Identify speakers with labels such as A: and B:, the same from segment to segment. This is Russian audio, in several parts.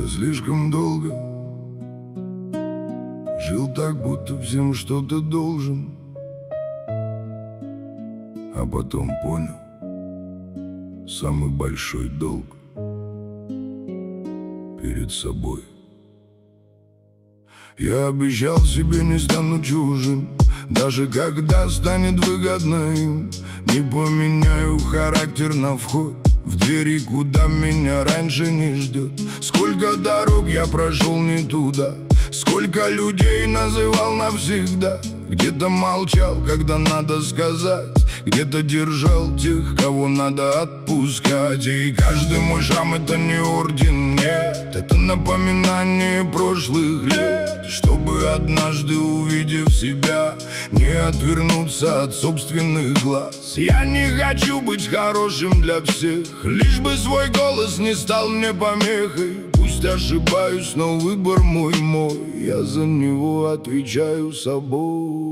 A: слишком долго жил так, будто всем что-то должен, а потом понял самый большой долг перед собой. Я обещал себе не стану чужим, даже когда станет выгодно им. Не поменяю характер на вход в двери, куда меня раньше не ждет. Сколько дорог я прошел не туда, сколько людей называл навсегда. Где-то молчал, когда надо сказать, где-то держал тех, кого надо отпускать. И каждый мой шрам — это не орден, нет, это напоминание прошлых лет, чтобы однажды, увидев себя, не отвернуться от собственных глаз. Я не хочу быть хорошим для всех, лишь бы свой голос не стал мне помехой. Пусть ошибаюсь, но выбор мой, я за него отвечаю собой.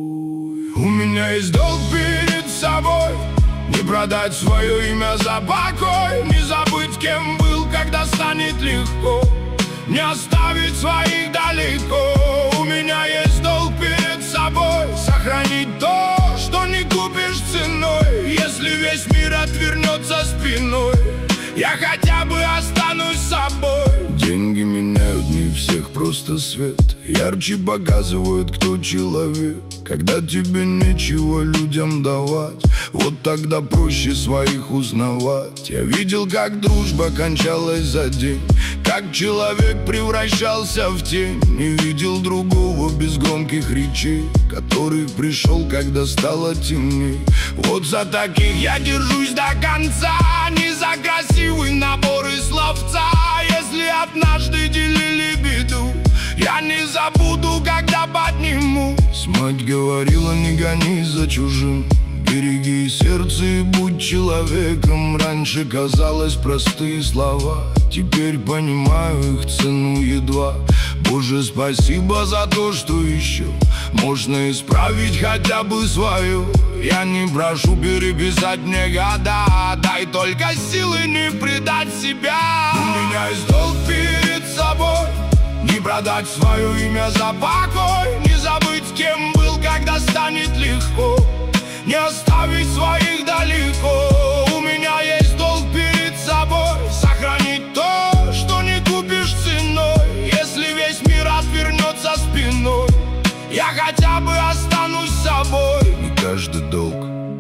A: У меня есть долг перед собой, не продать свое имя за покой, не забыть, кем был, когда станет легко, не оставить своих далеко. У меня есть долг перед собой, сохранить то, что не купишь ценой. Если весь мир отвернется спиной, я хотя бы останусь собой. Деньги меняют не всех, просто свет ярче показывают, кто человек. Когда тебе нечего людям давать, вот тогда проще своих узнавать. Я видел, как дружба кончалась за день, как человек превращался в тень. Не видел другого без громких речей, который пришел, когда стало темней. Вот за таких я держусь до конца, не за красивый набор из словца. Если однажды делили беду, я не забуду, когда поднимусь. Мать говорила, не гонись за чужим, береги сердце и будь человеком. Раньше казалось простые слова, теперь понимаю их цену едва. Боже, спасибо за то, что еще можно исправить хотя бы свое. Я не прошу переписать мне года, дай только силы не предать себя. У меня есть долг перед собой, не продать свое имя за покой, не забыть, кем был, когда станет легко, не оставить своих далеко. У меня есть долг перед собой, сохранить то, что не купишь ценой. Если весь мир отвернется спиной, я хотя бы останусь собой. Не каждый долг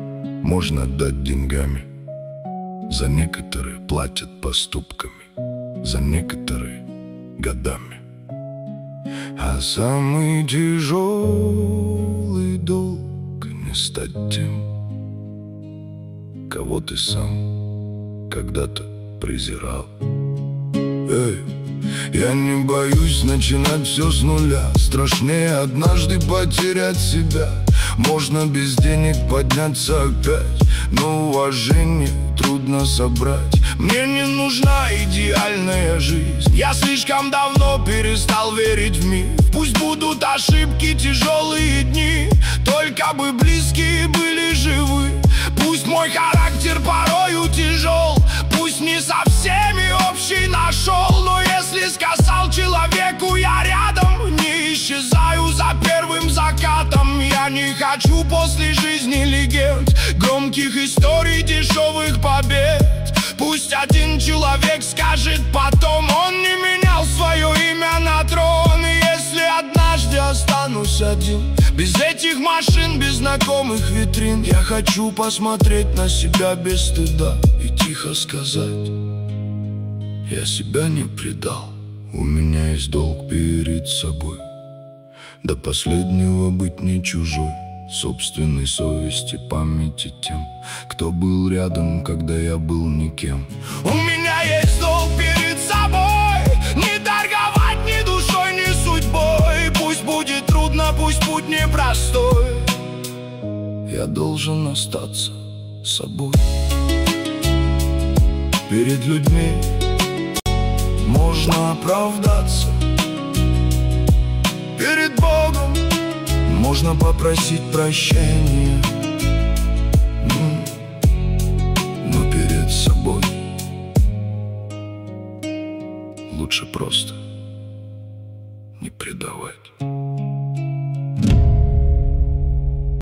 A: можно отдать деньгами, за некоторые платят поступками, за некоторые годами. А самый тяжелый долг — не стать тем, кого ты сам когда-то презирал. Я не боюсь начинать все с нуля, страшнее однажды потерять себя. Можно без денег подняться опять, но уважение трудно собрать. Мне не нужна идеальная жизнь, я слишком давно перестал верить в мир. Пусть будут ошибки, тяжелые дни, только бы близкие были живы. Пусть мой характер порою тяжел, пусть не со всеми общий нашел, но если сказал человеку я рядом, не исчезаю за первым закатом. Я не хочу после жизни легенд, громких историй, дешевых побед. Пусть один человек скажет потом, он не менял свое имя на трон. И если однажды останусь один, без этих машин, без знакомых витрин, я хочу посмотреть на себя без стыда и тихо сказать: я себя не предал. У меня есть долг перед собой, до последнего быть не чужой, собственной совести, памяти тем, кто был рядом, когда я был никем. У меня есть долг перед собой, не торговать ни душой, ни судьбой. Пусть будет трудно, пусть путь непростой, я должен остаться собой. Перед людьми можно оправдаться, перед Богом можно попросить прощения, но перед собой лучше просто не предавать.